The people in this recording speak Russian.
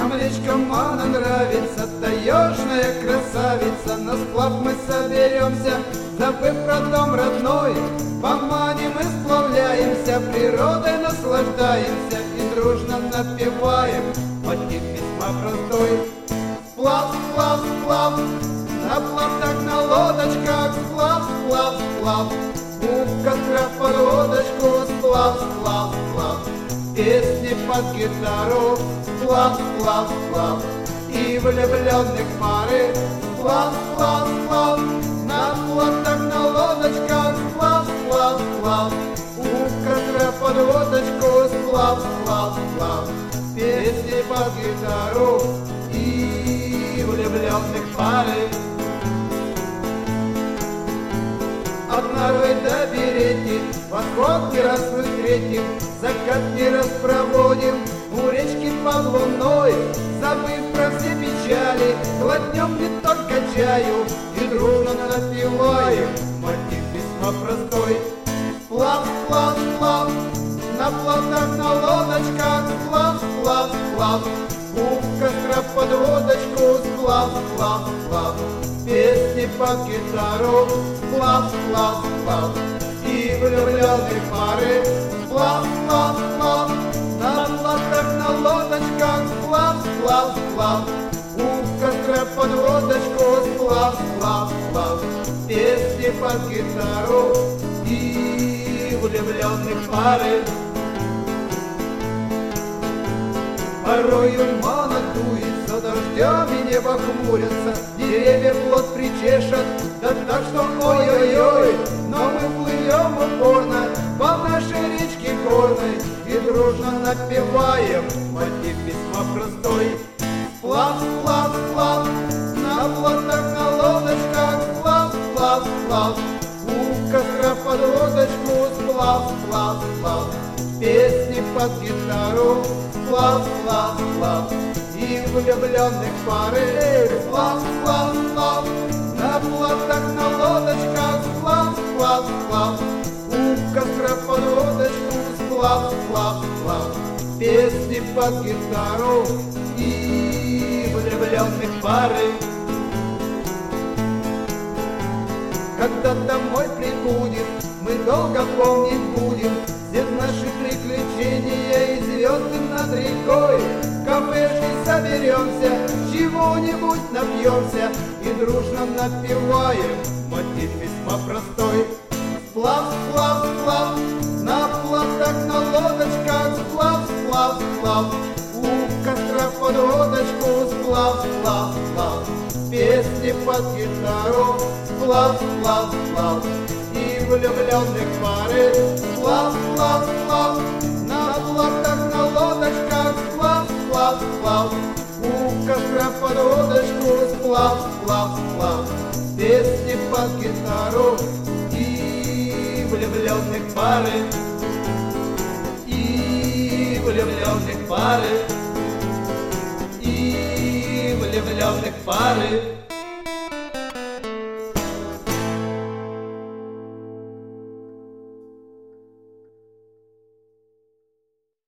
Нам речка Мана нравится, таежная красавица. На сплав мы соберемся, забыв про дом родной. По Мане мы сплавляемся, природой наслаждаемся и дружно напеваем мотив весьма простой. Сплав, сплав, сплав, на плотах, на лодочках, сплав, сплав, сплав. У костра под водочку, сплав, сплав, сплав. Песни под гитару, сплав, сплав, сплав. И влюбленных пары, сплав, сплав, сплав. На плотах, на лодочках, сплав, сплав, сплав. У костра под водочку, сплав, сплав, сплав. Песни под гитару и влюбленных пары. От Нарвы до Берети восход не раз мы встретим, закат не раз проводим у речки под луной. Забыв про все печали, глотнем не только чаю и дружно напеваем мотив весьма простой. Сплав, сплав, сплав, на плотах, на лодочках, сплав, сплав, сплав. У костра под водочку, сплав, сплав, сплав. Песни под гитару, сплав, сплав, сплав. И влюбленные пары, сплав, сплав, сплав. На плотах, на лодочках, сплав, сплав, сплав. У костра под водочку, сплав, сплав, сплав. Песни под гитару и влюбленных пары. Порою Мана дует, за дождем и небо хмурится, деревья плод причешет, да так что ой-ой-ой. Но мы плывем упорно по нашей речке горной и дружно напеваем мотив весьма простой. Сплав, сплав, сплав, на плотах, на лодочках, сплав, сплав, сплав. У костра под водочку, сплав, сплав, сплав. Песни под гитару, сплав, сплав, сплав. И влюбленных пары, сплав, сплав, сплав. На плотах, на лодочках, сплав, сплав, сплав. У костра под водочку, сплав, сплав, сплав. Песни под гитару и влюбленных пары. Когда домой прибудем, мы долго помнить будем все наши приключения и звезды над рекой. В кафешке соберемся, чего-нибудь напьемся и дружно напеваем мотив весьма простой. Сплав, сплав, сплав, на плотах, на лодочках, сплав, сплав, сплав. У костра под водочку, сплав, сплав, сплав. Песни под гитару, сплав, сплав, сплав. И влюбленных пары, сплав, сплав, сплав. На плотах, на лодочках, сплав, сплав, сплав. У костра под водочку, сплав, сплав, сплав. Песни под гитару и влюбленных пары. И влюбленных пары. И влюбленных пары.